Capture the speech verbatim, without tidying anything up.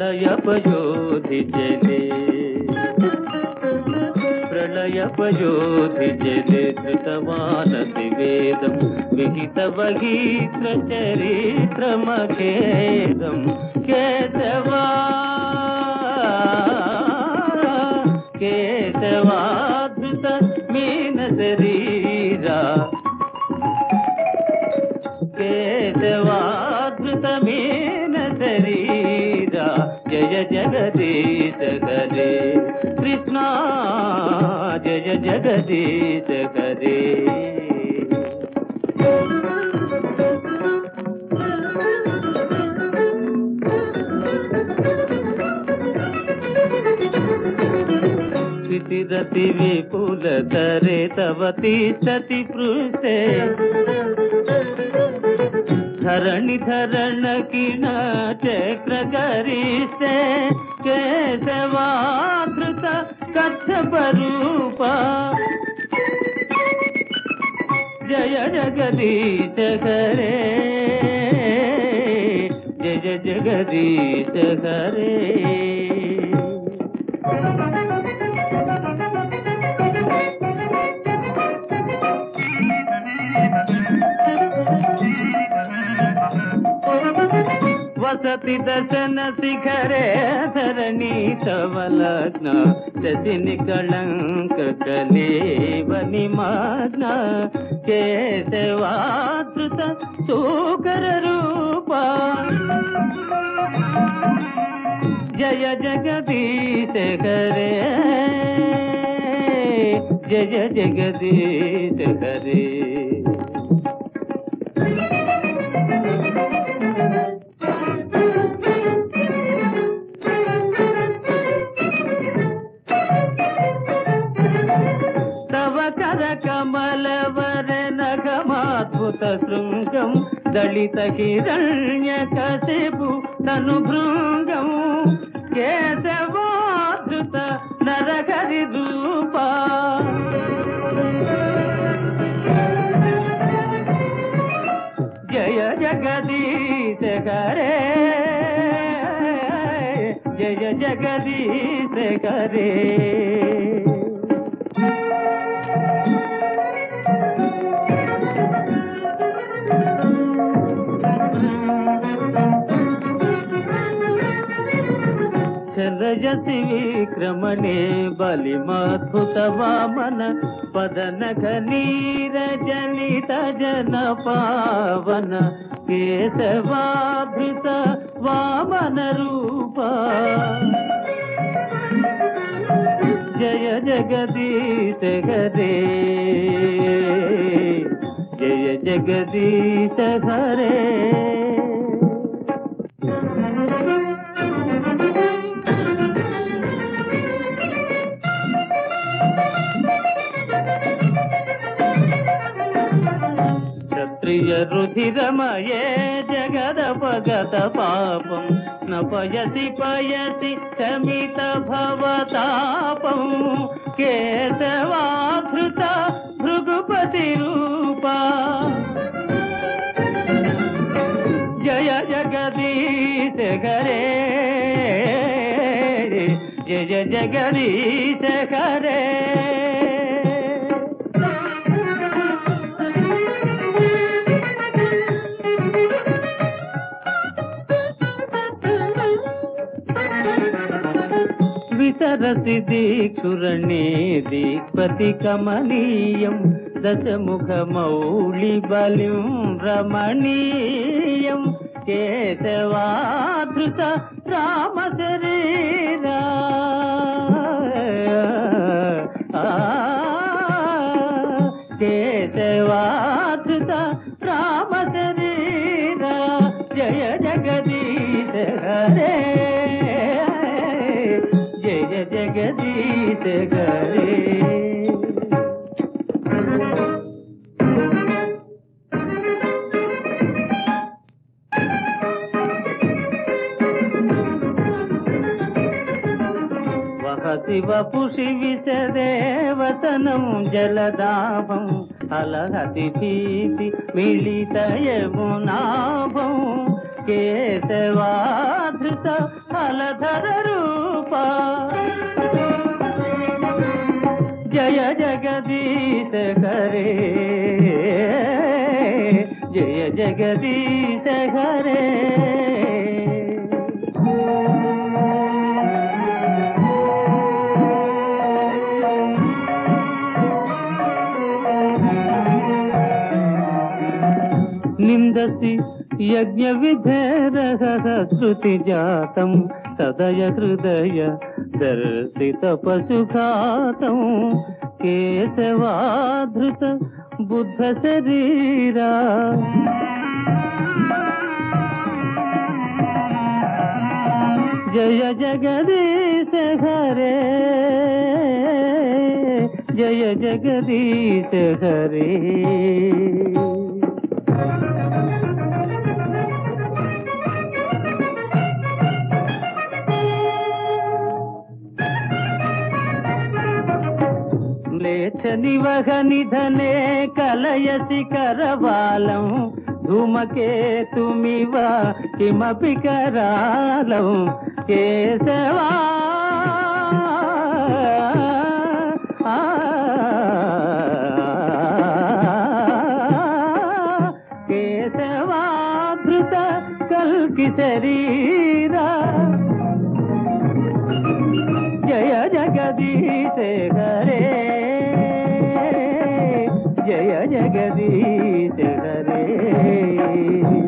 ప్రళయపయోధి జలే ప్రళయపయోధి జలే ధృతవానసి వేదం విహిత వగీత్ర చరిత్రమఖేదం కేశవా కేశవాధృత మీన శరీరా కేశవాధృత మీన శరీరా జయ జగదీశ హరే కృష్ణ జయ జగదీశ హరే రతి విపుల ధరే తవ తిష్టతి పృష్ఠే ధరణి ధరణ కిణ చక్ర గరిష్ఠే కేశవాధృత కచ్చప రూప జయ జగదీశ హరే జయ జగదీశ హరే వసతి దర్శన శిఖరే ధరణి తవ లగ్న శశిని కళంక కలేవ నిమగ్న కేశవాధృత సూకర రూప జయ జగదీశ హరే జయ జగదీశ హరే కమలవర నగమాద్భుత శృంగం దళిత హిరణ్య కశిపు తను భృంగం కేశవాధృత నరహరి రూప జయ జగదీశ హరే జయ జగదీశ హరే చలయసి విక్రమణే బలిమద్భుత వామన పదనఘ నీరజనిత జన పావన కేశవాధృత వామన రూప జయ జగదీశ హరే జయ జగదీశ హరే క్షత్రియ రుధిరమయే జగదపగత పాపం న పయసి పయసి శమిత భవతాపం కేశవాధృత భృగుపతి రూప జయ జగదీశ హరే జయ జగదీశ హరే విసరసి దీక్షురణే దీక్పతి కమనీయం దశముఖ మౌళి బలిం రమణీయం కేశవాధృత రామ శరీరా కేశవాధృత రామ శరీరా జయ జగదీశ హరే జయ జగదీశ హరే వహసి వపుషి విశదేవతనం జలదాభం అలహతి భీతి మిళిత యమునాభం కేశవాధృత హలధర రూప జయ జగదీశ హరే జయ జగదీశ హరే నిందసి యజ్ఞ విధేరహ శృతి జాతం సదయ హృదయ దర్శిత పశుఘాతం కేశవాధృత బుద్ధ శరీరా జయ జగదీశ హరే జయ జగదీశ హరే నివహ నిధనే కలయసి కరవాలం ధూమకేతుమివ కిమపి కరాలం కేశవా కేశవాధృత కల్కి శరీరా జయ జగదీశ హరే జయ జగదీశ హరే